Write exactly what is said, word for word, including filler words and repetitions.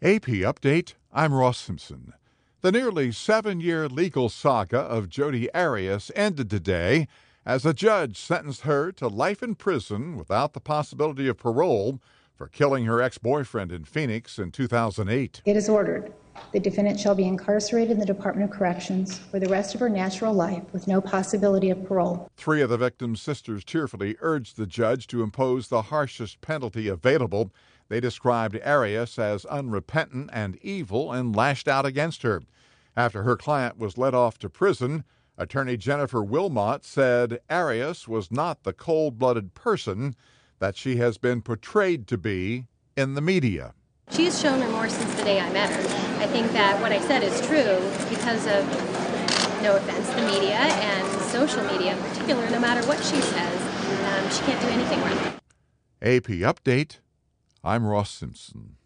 A P Update, I'm Ross Simpson. The nearly seven-year legal saga of Jodi Arias ended today as a judge sentenced her to life in prison without the possibility of parole for killing her ex-boyfriend in Phoenix in two thousand eight. It is ordered. The defendant shall be incarcerated in the Department of Corrections for the rest of her natural life with no possibility of parole. Three of the victim's sisters tearfully urged the judge to impose the harshest penalty available. They described Arias as unrepentant and evil and lashed out against her. After her client was led off to prison, attorney Jennifer Wilmot said Arias was not the cold-blooded person that she has been portrayed to be in the media. She's shown remorse since the day I met her. I think that what I said is true because of, no offense, the media and social media in particular. No matter what she says, um, she can't do anything wrong. A P Update, I'm Ross Simpson.